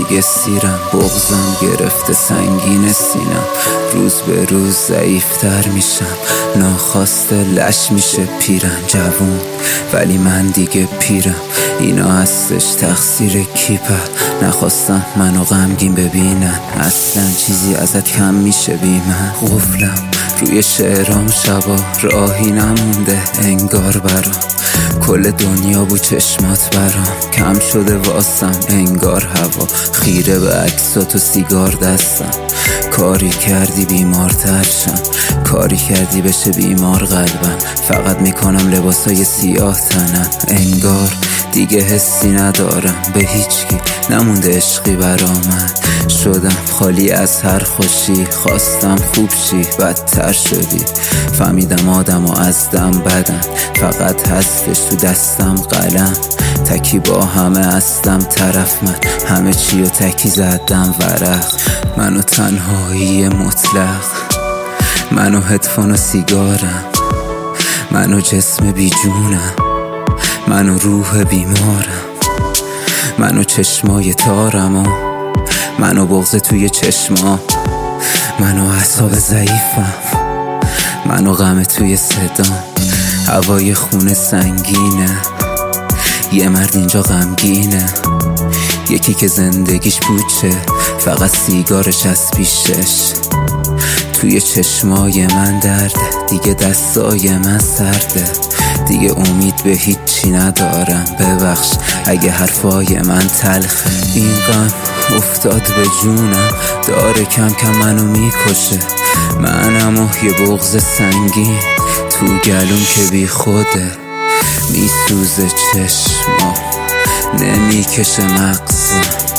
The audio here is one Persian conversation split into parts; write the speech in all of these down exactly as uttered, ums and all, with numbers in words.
دیگه سیرم، بغضم گرفته سنگین سینم، روز به روز ضعیفتر میشم، ناخواسته لش میشه پیرم. جوون ولی من دیگه پیرم، اینا هستش تقصیر کیپه. نخواستم منو غمگین ببینن، اصلا چیزی ازت کم میشه بی من. قفلم روی شعرام شبا، راهی نمونده انگار برام، کل دنیا بو چشمات برام، کم شده واسم انگار هوا. خیره به عکسات و سیگار دستم، کاری کردی بیمارتر شم، کاری کردی بشه بیمار قلبم. فقط میکنم لباسای سیاه تنم، انگار دیگه حسی ندارم به هیچکی، نمونده عشقی برا من. شدم خالی از هر خوشی، خواستم خوب شی بدتر شدی. فهمیدم آدم و از دم بدن، فقط هستش تو دستم قلم. تکی با همه هستم طرف، من همه چی و تکی زدم ورق. منو تنهایی مطلق، منو هدفون و سیگارم، منو جسم بی جونم، منو روح بیمارم، منو چشمای تارم و منو بغض توی چشما، منو اعصاب ضعیفم، منو غم توی صدام. هوای خونه سنگینه، یه مرد اینجا غمگینه، یکی که زندگیش پوچه، فقط سیگارش از پیشش. توی چشمای من درده، دیگه دستای من سرده، دیگه امید به هیچی ندارم. ببخش اگه حرفای من تلخه، این غم افتاد به جونم، داره کم کم منو میکشه. منم و یه بغض سنگین تو گلوم که بی خوده، میسوزه چشما نمیکشه مغزم،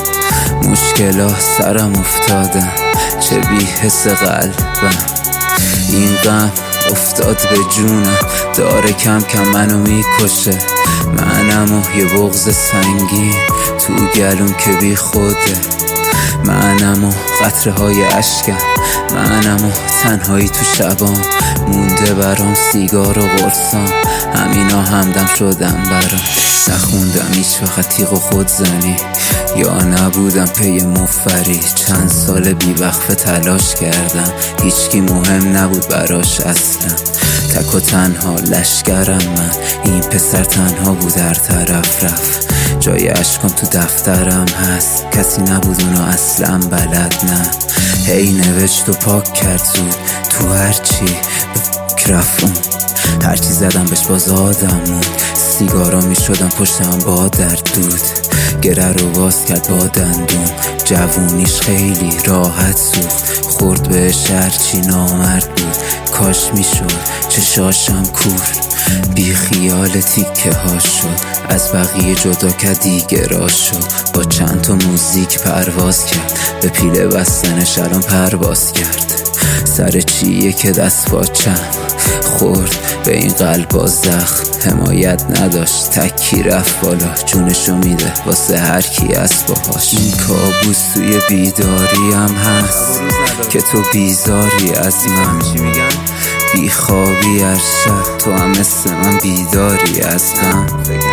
مشکلا سرم افتادن چه بی حس قلبم. این غم افتاد به جونم، داره کم کم منو میکشه. منم و یه بغض سنگین تو گلوم که بی خوده، منم و قطره های عشقم، منم و تنهایی تو شبام. مونده برام سیگار و قرصام، همینا همدم شدم برام. نخوندم هیچ وقت تیغ و خود زنی، یا نبودم پی مفری. چند سال بی وقفه تلاش کردم، هیچکی مهم نبود براش اصلا. تک و تنها لشکرم من، این پسر تنها بود در طرف رفت. جای عشقم تو دفترم هست، کسی نبود اونو اصلا بلد نه. هی نوشت و پاک کرد زود تو هرچی رفتم، هرچی زدم بهش باز آدم موند. سیگارا می شدم پشتم با در دود، گره رو باز کرد با دندون. جوونیش خیلی راحت سوخت، خورد بهش هرچی نامرد بود. کاش می شد چشاشم کور، بی خیال تیکه ها شد، از بقیه جدا که دیگه را شد. با چند تا موزیک پرواز کرد، به پیله بستنش الان پرواز کرد. سر چیه که دست باچم خورد به این قلب با زخم، حمایت نداشت تکی رفت بالا، جونشو میده واسه هر کی از باهاش. این کابوس توی بیداری هم هست که تو بیزاری از من، بی خوابی هر شب تو هم مثل من بیداری از غم.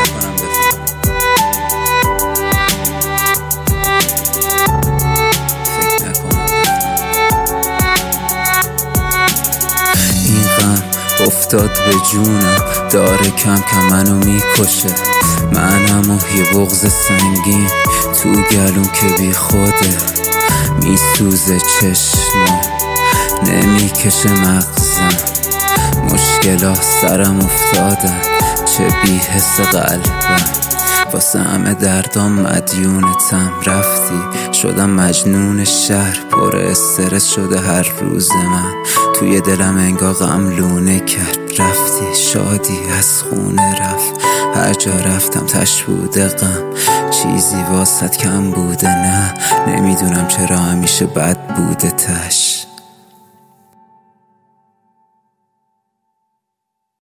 این غم افتاد به جونم، داره کم کم منو میکشه. منم و یه بغض سنگین تو گلوم که بی خوده، میسوزه چشما نمیکشه مغزم، مشکلا سرم افتادن چه بی حس قلبم. واسه همه دردام مدیونتم، رفتی شدم مجنون شهر، پر استرس شده هر روز من. توی دلم انگار غم لونه کرد، رفتی شادی از خونه رفت. هر جا رفتم تش بوده غم، چیزی واسط کم بوده نه. نمیدونم چرا همیشه بد بوده تش.